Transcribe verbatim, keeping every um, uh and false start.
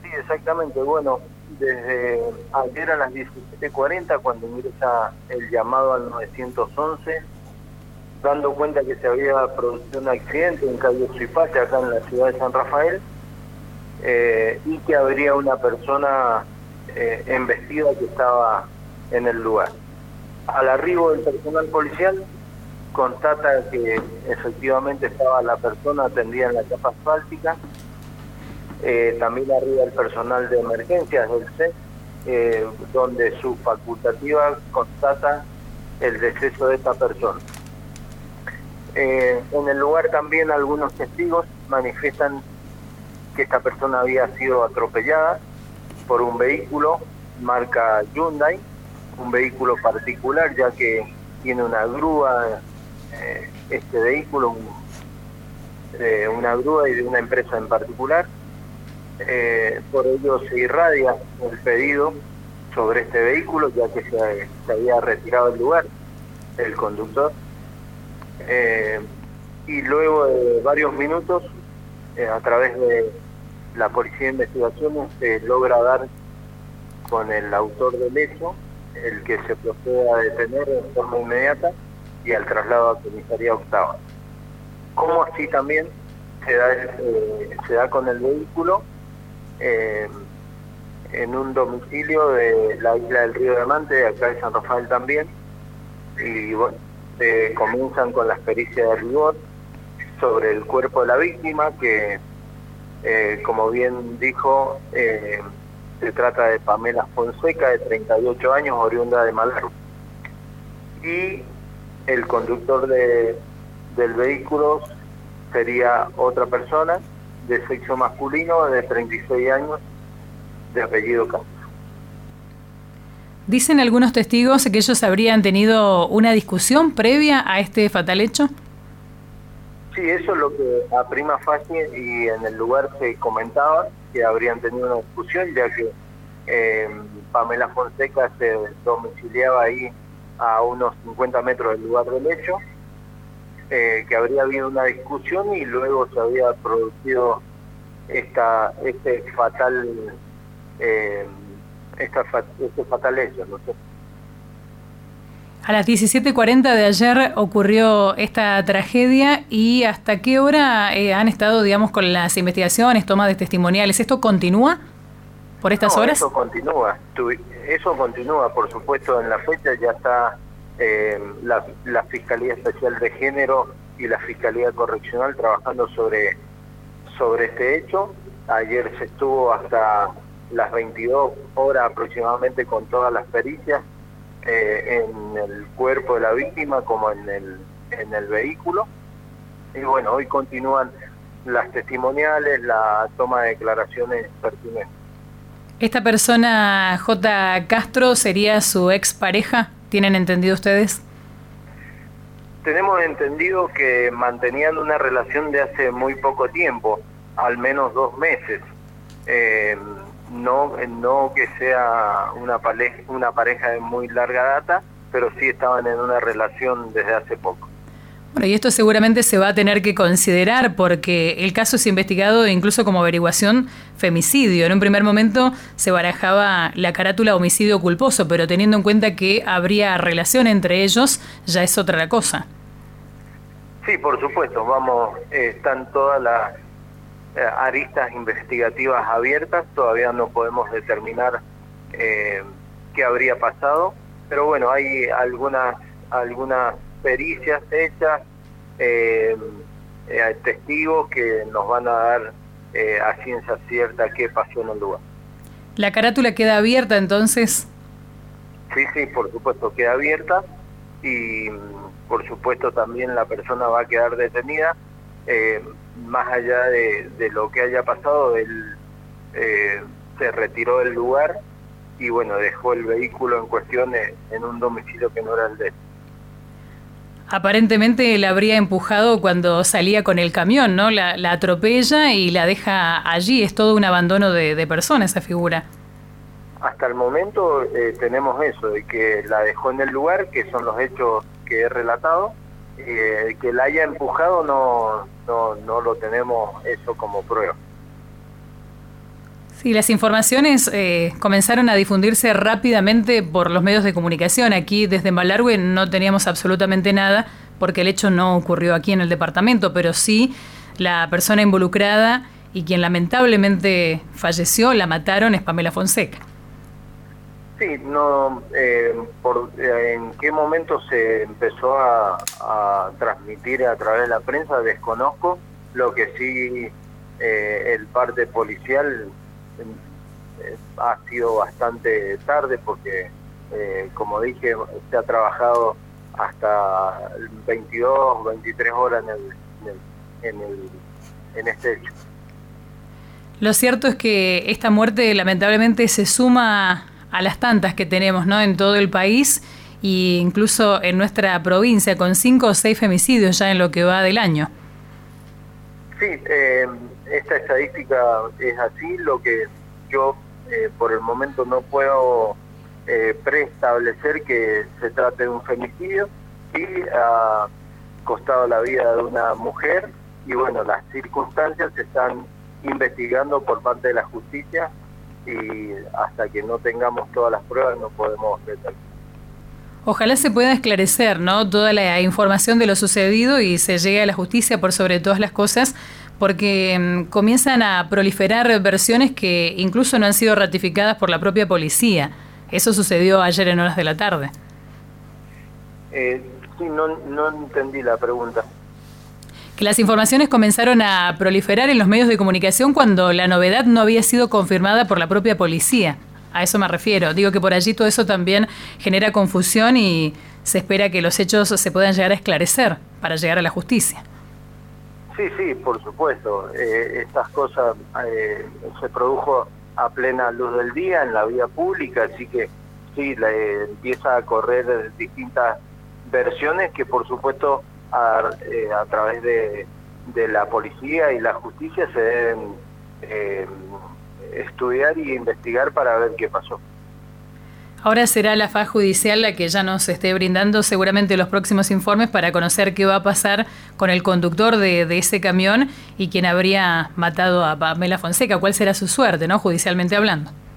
exactamente. Bueno, desde ayer a las diecisiete cuarenta, cuando ingresa el llamado al nueve once, dando cuenta que se había producido un accidente en calle Suipacha, acá en la ciudad de San Rafael, eh, y que habría una persona eh, embestida que estaba en el lugar. Al arribo del personal policial, constata que efectivamente estaba la persona tendida en la capa asfáltica. Eh, también arriba el personal de emergencias del C E S, eh, donde su facultativa constata el deceso de esta persona. Eh, en el lugar también algunos testigos manifiestan que esta persona había sido atropellada por un vehículo marca Hyundai, un vehículo particular, ya que tiene una grúa, eh, este vehículo, un, eh, una grúa y de una empresa en particular. Eh, por ello se irradia el pedido sobre este vehículo, ya que se, se había retirado del lugar el conductor. Eh, y luego de varios minutos, eh, a través de la Policía de Investigaciones, se logra dar con el autor del hecho, el que se procede a detener de forma inmediata y al traslado a comisaría octava. Como así también se da, eh, se da con el vehículo eh, en un domicilio de la isla del Río Diamante, de acá de San Rafael también, y bueno, eh, comienzan con las pericias de rigor sobre el cuerpo de la víctima, que eh, como bien dijo, eh, se trata de Pamela Fonseca, de treinta y ocho años, oriunda de Malargüe. Y el conductor de, del vehículo sería otra persona de sexo masculino, de treinta y seis años, de apellido Castro. Dicen algunos testigos que ellos habrían tenido una discusión previa a este fatal hecho. Sí, eso es lo que a prima facie y en el lugar se comentaba, que habrían tenido una discusión, ya que eh, Pamela Fonseca se domiciliaba ahí a unos cincuenta metros del lugar del hecho, eh, que habría habido una discusión y luego se había producido esta este fatal eh, esta, este fatal hecho, ¿no sé? A las diecisiete cuarenta de ayer ocurrió esta tragedia. ¿Y hasta qué hora eh, han estado, digamos, con las investigaciones, tomas de testimoniales? ¿Esto continúa por estas no, horas? Eso continúa, eso continúa, por supuesto. En la fecha ya está eh, la, la Fiscalía Especial de Género y la Fiscalía Correccional trabajando sobre, sobre este hecho. Ayer se estuvo hasta las veintidós horas aproximadamente con todas las pericias, Eh, en el cuerpo de la víctima como en el, en el vehículo. Y bueno, hoy continúan las testimoniales, la toma de declaraciones pertinentes. ¿Esta persona, J. Castro, sería su expareja? ¿Tienen entendido ustedes? Tenemos entendido que mantenían una relación de hace muy poco tiempo, al menos dos meses. Eh, No, no que sea una pareja, una pareja de muy larga data, pero sí estaban en una relación desde hace poco. Bueno, y esto seguramente se va a tener que considerar porque el caso es investigado incluso como averiguación femicidio. En un primer momento se barajaba la carátula homicidio culposo, pero teniendo en cuenta que habría relación entre ellos, ya es otra cosa. Sí, por supuesto, vamos, eh, están todas las aristas investigativas abiertas, todavía no podemos determinar eh, qué habría pasado, pero bueno, hay algunas algunas pericias hechas, eh, eh, testigos que nos van a dar eh, a ciencia cierta qué pasó en el lugar. ¿La carátula queda abierta entonces? Sí, sí, por supuesto, queda abierta y por supuesto también la persona va a quedar detenida. Eh, más allá de, de lo que haya pasado, él eh, se retiró del lugar y bueno, dejó el vehículo en cuestión en un domicilio que no era el de él. Aparentemente la habría empujado cuando salía con el camión, ¿no? La, la atropella y la deja allí. Es todo un abandono de, de persona esa figura. Hasta el momento eh, tenemos eso, de que la dejó en el lugar, que son los hechos que he relatado. Eh, que la haya empujado no, no, no lo tenemos eso como prueba. Sí, las informaciones eh, comenzaron a difundirse rápidamente por los medios de comunicación. Aquí desde Malargüe no teníamos absolutamente nada porque el hecho no ocurrió aquí en el departamento, pero sí la persona involucrada y quien lamentablemente falleció, la mataron, es Pamela Fonseca. Sí, no, eh, por, eh, en qué momento se empezó a, a transmitir a través de la prensa desconozco. Lo que sí, eh, el parte policial eh, ha sido bastante tarde porque, eh, como dije, se ha trabajado hasta veintidós, veintitrés horas en, el, en, el, en este hecho. Lo cierto es que esta muerte lamentablemente se suma a las tantas que tenemos, ¿no?, en todo el país e incluso en nuestra provincia, con cinco o seis femicidios ya en lo que va del año. Sí, eh, esta estadística es así. Lo que yo eh, por el momento no puedo eh, preestablecer que se trate de un femicidio y ha costado la vida de una mujer y bueno, las circunstancias se están investigando por parte de la justicia y hasta que no tengamos todas las pruebas no podemos determinar. Ojalá se pueda esclarecer, ¿no?, toda la información de lo sucedido y se llegue a la justicia por sobre todas las cosas, porque mmm, comienzan a proliferar versiones que incluso no han sido ratificadas por la propia policía. Eso sucedió ayer en horas de la tarde. Eh, sí, no, no entendí la pregunta. Que las informaciones comenzaron a proliferar en los medios de comunicación cuando la novedad no había sido confirmada por la propia policía. A eso me refiero. Digo que por allí todo eso también genera confusión y se espera que los hechos se puedan llegar a esclarecer para llegar a la justicia. Sí, sí, por supuesto. Eh, estas cosas eh, se produjo a plena luz del día en la vía pública, así que sí, la, eh, empieza a correr distintas versiones que por supuesto a, eh, a través de, de la policía y la justicia se deben eh, estudiar y investigar para ver qué pasó. Ahora será la faz judicial la que ya nos esté brindando seguramente los próximos informes para conocer qué va a pasar con el conductor de, de ese camión y quien habría matado a Pamela Fonseca, cuál será su suerte, ¿no?, judicialmente hablando.